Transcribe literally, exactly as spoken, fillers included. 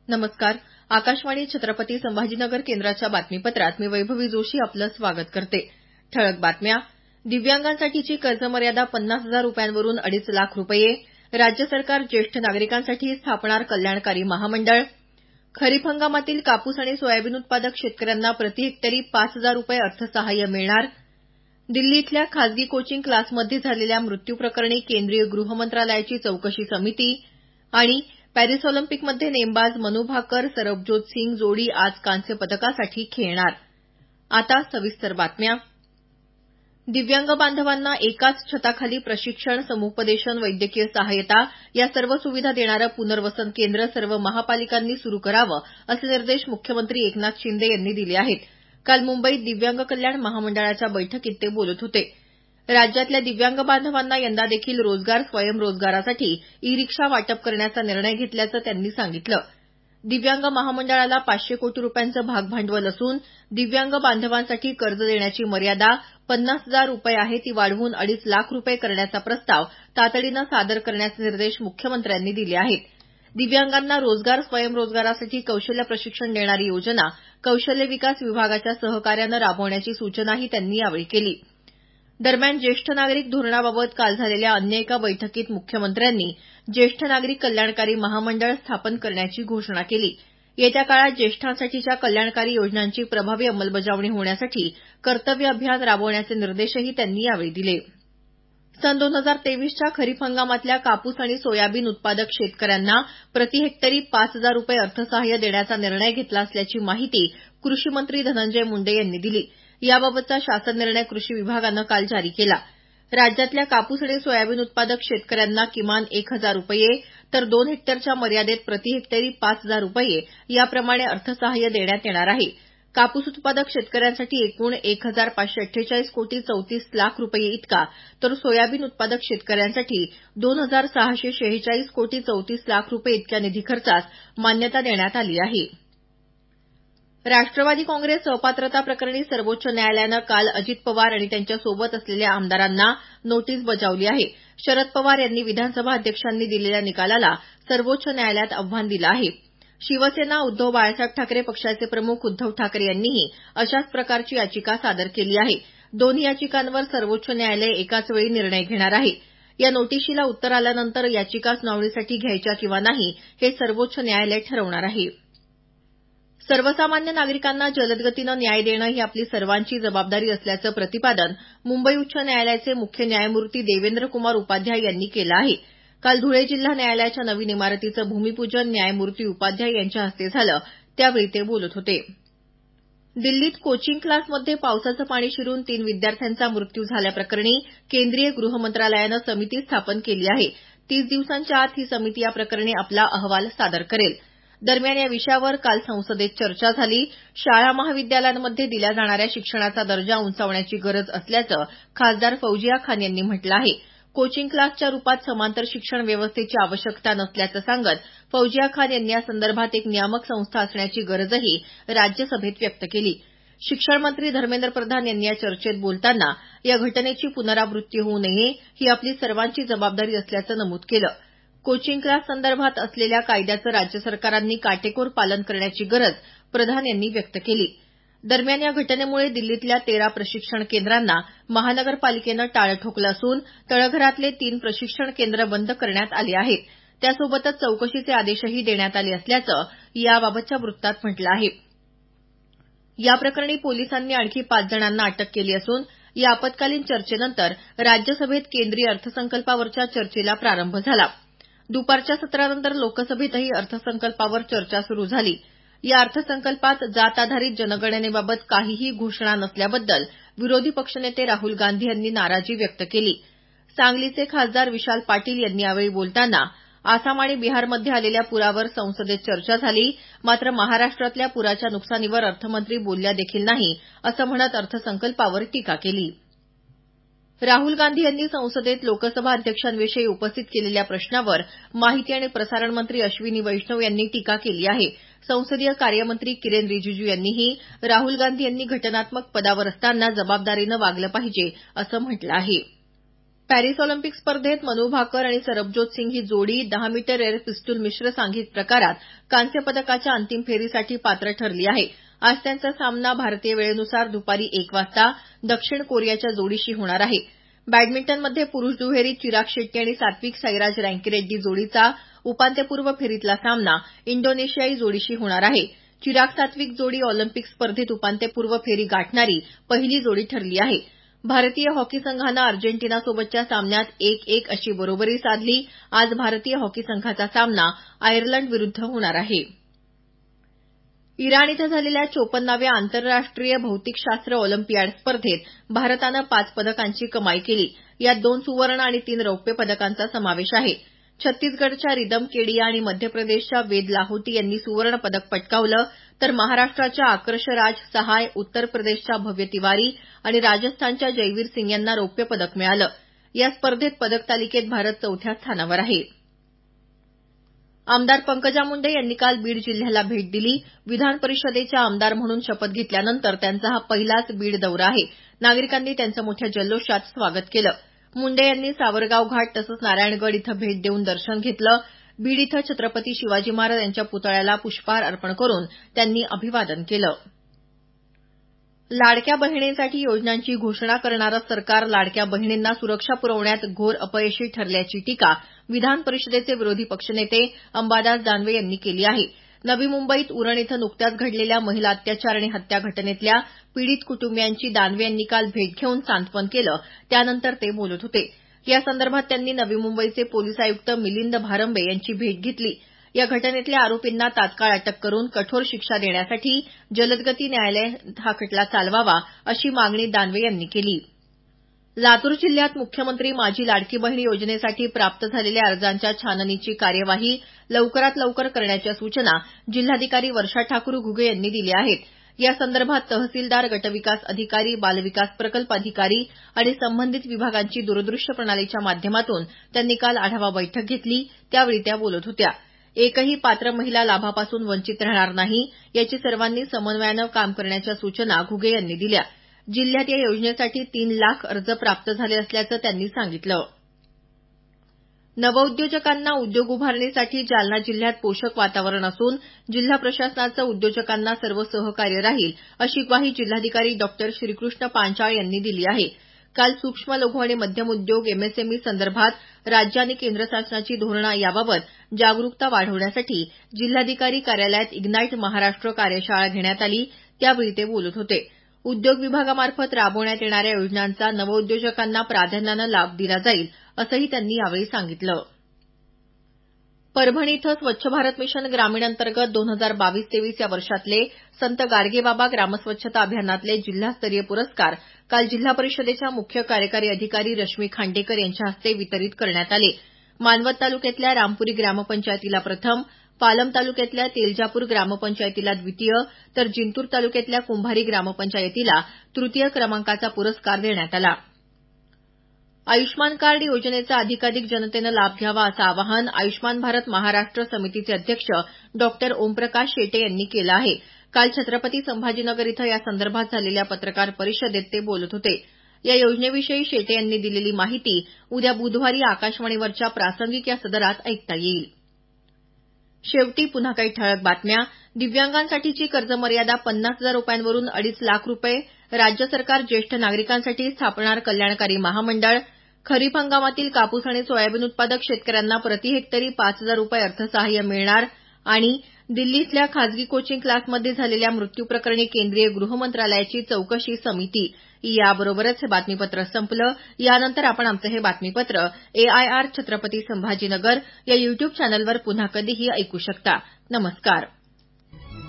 नमस्कार. आकाशवाणी छत्रपती संभाजीनगर केंद्राच्या बातमीपत्रात मी वैभवी जोशी आपलं स्वागत करते. ठळक बातम्या. दिव्यांगांसाठीची कर्जमर्यादा पन्नास हजार रुपयांवरून अडीच लाख रुपये. राज्य सरकार ज्येष्ठ नागरिकांसाठी स्थापणार कल्याणकारी महामंडळ. खरीप हंगामातील कापूस आणि सोयाबीन उत्पादक शेतकऱ्यांना प्रति हेक्टरी पाच हजार रुपये अर्थसहाय्य मिळणार. दिल्ली इथल्या खासगी कोचिंग क्लासमध्ये झालेल्या मृत्यूप्रकरणी केंद्रीय गृहमंत्रालयाची चौकशी समिती. आणि पॅरिस ऑलिम्पिकमध्ये नेमबाज मनू भाकर सरबजोत सिंग जोडी आज कांस्य पदकासाठी खेळणार. आता सविस्तर बातम्या. दिव्यांग बांधवांना एकाच छताखाली प्रशिक्षण, समुपदेशन, वैद्यकीय सहाय्यता या सर्व सुविधा देणारं पुनर्वसन केंद्र सर्व महापालिकांनी सुरू करावं असे निर्देश मुख्यमंत्री एकनाथ शिंदे यांनी दिले आहेत. काल मुंबईत दिव्यांग कल्याण महामंडळाच्या बैठकीत ते बोलत होते. राज्यातल्या दिव्यांग बांधवांना यंदा देखील रोजगार स्वयंरोजगारासाठी ई रिक्षा वाटप करण्याचा निर्णय घेतल्याचं त्यांनी सांगितलं. दिव्यांग महामंडळाला पाचशे कोटी रुपयांचं भागभांडवल असून दिव्यांग बांधवांसाठी कर्ज देण्याची मर्यादा पन्नास हजार रुपये आहे ती वाढवून अडीच लाख रुपये करण्याचा प्रस्ताव तातडीनं सादर करण्याचे निर्देश मुख्यमंत्र्यांनी दिले आहेत. दिव्यांगांना रोजगार स्वयंरोजगारासाठी कौशल्य प्रशिक्षण देणारी योजना कौशल्य विकास विभागाच्या सहकार्यानं राबवण्याची सूचनाही त्यांनी यावेळी केली. दरम्यान ज्येष्ठ नागरिक धोरणाबाबत काल झालेल्या अन्य एका बैठकीत मुख्यमंत्र्यांनी ज्येष्ठ नागरिक कल्याणकारी महामंडळ स्थापन करण्याची घोषणा केली. येत्या काळात ज्येष्ठांसाठीच्या कल्याणकारी योजनांची प्रभावी अंमलबजावणी होण्यासाठी कर्तव्य अभियान राबवण्याचे निर्देशही त्यांनी यावेळी दिले. सन दोन हजार तेवीसच्या खरीप हंगामातल्या कापूस आणि सोयाबीन उत्पादक शेतकऱ्यांना प्रति हेक्टरी पाच हजार रुपये अर्थसहाय्य देण्याचा निर्णय घेतला असल्याची माहिती कृषी मंत्री धनंजय मुंडे यांनी दिली. याबाबतचा शासन निर्णय कृषी विभागानं काल जारी केला. राज्यातल्या कापूस आणि सोयाबीन उत्पादक शेतकऱ्यांना किमान एक हजार रुपये तर दोन हेक्टरच्या मर्यादेत प्रति हेक्टरी पाच हजार रुपये याप्रमाणे अर्थसहाय्य देण्यात येणार आहे. कापूस उत्पादक शेतकऱ्यांसाठी एकूण एक हजार पाचशे अठ्ठेचाळीस कोटी चौतीस लाख रुपये इतका तर सोयाबीन उत्पादक शेतकऱ्यांसाठी दोन हजार सहाशे शेहेचाळीस कोटी चौतीस लाख रुपये इतक्या निधी खर्चास मान्यता देण्यात आली आहे. राष्ट्रवादी काँग्रेस अपात्रता प्रकरणी सर्वोच्च न्यायालयानं काल अजित पवार आणि त्यांच्या सोबत असलेल्या आमदारांना नोटीस बजावली आहे. शरद पवार यांनी विधानसभा अध्यक्षांनी दिलेल्या निकालाला सर्वोच्च न्यायालयात आव्हान दिलं आहे. शिवसेना, उद्धव बाळासाहेब ठाकरे पक्षाचे प्रमुख उद्धव ठाकरे यांनीही अशाच प्रकारची याचिका सादर केली आहे. दोन्ही याचिकांवर सर्वोच्च न्यायालय एकाच वेळी निर्णय घेणार आहे. या नोटिशीला उत्तर आल्यानंतर याचिका सुनावणीसाठी घ्यायच्या किंवा नाही हे सर्वोच्च न्यायालय ठरवणार आहे. सर्वसामान्य नागरिकांना जलदगतीनं न्याय देणं ही आपली सर्वांची जबाबदारी असल्याचं प्रतिपादन मुंबई उच्च न्यायालयाचे मुख्य न्यायमूर्ती देवेंद्र कुमार उपाध्याय यांनी केलं आहे. काल धुळे जिल्हा न्यायालयाच्या नवीन इमारतीचं भूमिपूजन न्यायमूर्ती उपाध्याय यांच्या हस्ते झालं त्यावेळी ते बोलत होते. दिल्लीत कोचिंग क्लासमध्ये पावसाचं पाणी शिरून तीन विद्यार्थ्यांचा मृत्यू झाल्याप्रकरणी केंद्रीय गृहमंत्रालयानं समिती स्थापन केली आहे. तीस दिवसांच्या आत ही समिती या प्रकरणी आपला अहवाल सादर करेल. दरम्यान या विषयावर काल संसदेत चर्चा झाली. शाळा महाविद्यालयांमध्ये दिल्या जाणाऱ्या शिक्षणाचा दर्जा उंचावण्याची गरज असल्याचं खासदार फौजिया खान यांनी म्हटलं आहे. कोचिंग क्लासच्या रूपात समांतर शिक्षण व्यवस्थेची आवश्यकता नसल्याचं सांगत फौजिया खान यांनी या संदर्भात एक नियामक संस्था असण्याची गरजही राज्यसभेत व्यक्त केली. शिक्षण मंत्री धर्मेंद्र प्रधान यांनी या चर्चेत बोलताना या घटनेची पुनरावृत्ती होऊ नये ही आपली सर्वांची जबाबदारी असल्याचं नमूद केलं. कोचिंग क्लास संदर्भात असलेल्या कायद्याचं राज्य सरकारांनी काटेकोर पालन करण्याची गरज प्रधान यांनी व्यक्त केली. दरम्यान या घटनेमुळे दिल्लीतल्या तेरा प्रशिक्षण केंद्रांना महानगरपालिकेनं टाळं ठोकलं असून तळघरातले तीन प्रशिक्षण केंद्र बंद करण्यात आले आहेत. त्यासोबतच चौकशीचे आदेशही देण्यात आले असल्याचं याबाबतच्या वृत्तात म्हटलं आहे. या प्रकरणी पोलिसांनी आणखी पाच जणांना अटक केली असून या आपत्कालीन चर्चेनंतर राज्यसभेत केंद्रीय अर्थसंकल्पावरच्या चर्चेला प्रारंभ झाला. दुपारच्या सत्रानंतर लोकसभेतही अर्थसंकल्पावर चर्चा सुरू झाली. या अर्थसंकल्पात जात आधारित जनगणनेबाबत काहीही घोषणा नसल्याबद्दल विरोधी पक्षनेते राहुल गांधी यांनी नाराजी व्यक्त केली. सांगलीचे खासदार विशाल पाटील यांनी यावेळी बोलताना आसाम आणि बिहारमध्ये आलेल्या पुरावर संसदेत चर्चा झाली, मात्र महाराष्ट्रातल्या पुराच्या नुकसानीवर अर्थमंत्री बोलल्या देखील नाही असं म्हणत अर्थसंकल्पावर टीका केली. राहुल गांधी यांनी संसदेत लोकसभा अध्यक्षांविषयी उपस्थित केलेल्या प्रश्नावर माहिती आणि प्रसारण मंत्री अश्विनी वैष्णव यांनी टीका केली आहे. संसदीय कार्यमंत्री किरेन रिजिजू यांनीही राहुल गांधी यांनी घटनात्मक पदावर असताना जबाबदारीनं वागलं पाहिजे असं म्हटलं आहे. पॅरिस ऑलिम्पिक स्पर्धेत मनू भाकर आणि सरबजोत सिंग ही जोडी दहा मीटर एअर पिस्तूल मिश्र सांघिक प्रकारात कांस्य पदकाच्या अंतिम फेरीसाठी पात्र ठरली आहे. आज त्यांचा सामना भारतीय वेळेनुसार दुपारी एक वाजता दक्षिण कोरियाच्या जोडीशी होणार आहे. बॅडमिंटनमध्ये पुरुष दुहेरीत चिराग शेट्टी आणि सात्विक साईराज रँकीरेड्डी जोडीचा उपांत्यपूर्व फेरीतला सामना इंडोनेशियाई जोडीशी होणार आहे. चिराग सात्विक जोडी ऑलिम्पिक स्पर्धेत उपांत्यपूर्व फेरी गाठणारी पहिली जोडी ठरली आहे. भारतीय हॉकी संघानं अर्जेंटिनासोबतच्या सामन्यात एक एक अशी बरोबरी साधली. आज भारतीय हॉकी संघाचा सामना आयर्लंड विरुद्ध होणार आहे. इराण इथं झालेल्या चोपन्नाव्या आंतरराष्ट्रीय भौतिकशास्त्र ऑलिम्पियाड स्पर्धेत भारतानं पाच पदकांची कमाई केली. यात दोन सुवर्ण आणि तीन रौप्य पदकांचा समावेश आहे. छत्तीसगडच्या रिदम केडिया आणि मध्य प्रदेशच्या वेद लाहोटी यांनी सुवर्ण पदक पटकावलं, तर महाराष्ट्राच्या आकर्ष राज सहाय, उत्तर प्रदेशच्या भव्य तिवारी आणि राजस्थानच्या जयवीर सिंग यांना रौप्य पदक मिळालं. या स्पर्धेत पदक तालिकेत भारत चौथ्या स्थानावर आहे. आमदार पंकजा मुंडे यांनी काल बीड जिल्ह्याला भेट दिली. विधान परिषदेच्या आमदार म्हणून शपथ घेतल्यानंतर त्यांचा हा पहिलाच बीड दौरा आहे. नागरिकांनी त्यांचं मोठ्या जल्लोषात स्वागत केलं. मुंडे यांनी सावरगाव घाट तसंच नारायणगड इथं भेट देऊन दर्शन घेतलं. बीड इथं छत्रपती शिवाजी महाराज यांच्या पुतळ्याला पुष्पहार अर्पण करून त्यांनी अभिवादन केलं. लाडक्या बहिणींसाठी योजनांची घोषणा करणारं सरकार लाडक्या बहिणींना सुरक्षा पुरवण्यात घोर अपयशी ठरल्याची टीका विधान परिषदेचे विरोधी पक्षनेते अंबादास दानवे यांनी केली आहे. नवी मुंबईत उरण इथं नुकत्याच घडलेल्या महिला अत्याचार आणि हत्या घटनेतल्या पीडित कुटुंबियांची दानवे यांनी काल भेट घेऊन सांत्वन केलं. त्यानंतर ते बोलत होते. यासंदर्भात त्यांनी नवी मुंबईचे पोलीस आयुक्त मिलिंद भारंबे यांची भेट घेतली. या घटनेतल्या आरोपींना तात्काळ अटक करून कठोर शिक्षा देण्यासाठी जलदगती न्यायालयात हा खटला चालवावा अशी मागणी दानवे यांनी केली. लातूर जिल्ह्यात मुख्यमंत्री माझी लाडकी बहीण योजनेसाठी प्राप्त झालेल्या अर्जांच्या छाननीची कार्यवाही लवकरात लवकर करण्याच्या सूचना जिल्हाधिकारी वर्षा ठाकूर घुगे यांनी दिल्या आहेत. यासंदर्भात तहसीलदार, गटविकास अधिकारी, बालविकास प्रकल्प अधिकारी आणि संबंधित विभागांची दूरदृश्य प्रणालीच्या माध्यमातून त्यांनी काल आढावा बैठक घेतली. त्यावेळी त्या बोलत होत्या. एकही पात्र महिला लाभापासून वंचित राहणार नाही याची सर्वांनी समन्वयानं काम करण्याच्या सूचना घुगे यांनी दिल्या. जिल्ह्यात या योजनेसाठी तीन लाख अर्ज प्राप्त झाले असल्याचं त्यांनी सांगितलं. नवउद्योजकांना उद्योग उभारणीसाठी जालना जिल्ह्यात पोषक वातावरण असून जिल्हा प्रशासनाचं उद्योजकांना सर्व सहकार्य राहील अशी ग्वाही जिल्हाधिकारी डॉ श्रीकृष्ण पांचाळ यांनी दिली आहे. काल सूक्ष्म लघु आणि मध्यम उद्योग एमएसएमई संदर्भात राज्य आणि केंद्र शासनाची धोरणं याबाबत जागरूकता वाढवण्यासाठी जिल्हाधिकारी कार्यालयात इग्नाईट महाराष्ट्र कार्यशाळा घेण्यात आली. त्यावेळी ते बोलत होते. उद्योग विभागामार्फत राबवण्यात येणाऱ्या योजनांचा नवउद्योजकांना प्राधान्यानं लाभ दिला जाईल असंही त्यांनी यावेळी सांगितलं. परभणी इथं स्वच्छ भारत मिशन ग्रामीण अंतर्गत दोन हजार बावीस तेवीस या वर्षातले संत गाडगेबाबा ग्रामस्वच्छता अभियानातले जिल्हास्तरीय पुरस्कार काल जिल्हा परिषदेच्या मुख्य कार्यकारी अधिकारी रश्मी खांडेकर यांच्या हस्ते वितरित करण्यात आले. मानवत तालुक्यातल्या रामपुरी ग्रामपंचायतीला प्रथम, पालम तालुक्यातल्या तेलजापूर ग्रामपंचायतीला द्वितीय तर जिंतूर तालुक्यातल्या कुंभारी ग्रामपंचायतीला तृतीय क्रमांकाचा पुरस्कार देण्यात आला. आयुष्मान कार्ड योजनेचा अधिकाधिक जनतेनं लाभ घ्यावा असं आवाहन आयुष्मान भारत महाराष्ट्र समितीचे अध्यक्ष डॉ ओमप्रकाश शेटे यांनी केलं आहे. काल छत्रपती संभाजीनगर इथं यासंदर्भात झालेल्या पत्रकार परिषदेत ते बोलत होते. या योजनेविषयी शेटे यांनी दिलेली माहिती उद्या बुधवारी आकाशवाणीवरच्या प्रासंगिक या सदरात ऐकता येईल. शेवटी पुन्हा काही ठळक बातम्या. दिव्यांगांसाठीची कर्ज मर्यादा पन्नास हजार रुपयांवरून अडीच लाख रुपये. राज्य सरकार ज्येष्ठ नागरिकांसाठी स्थापणार कल्याणकारी महामंडळ. खरीप हंगामातील कापूस आणि सोयाबीन उत्पादक शेतकऱ्यांना प्रति हेक्टरी पाच हजार रुपये अर्थसहाय्य मिळणार. आणि दिल्ली इथल्या खासगी कोचिंग क्लासमध्ये झालेल्या मृत्यूप्रकरणी केंद्रीय गृहमंत्रालयाची चौकशी समिती. याबरोबरच हे बातमीपत्र संपलं. यानंतर आपण आमचं हे बातमीपत्र एआयआर छत्रपती संभाजीनगर या युट्यूब चॅनलवर पुन्हा कधीही ऐकू शकता. नमस्कार.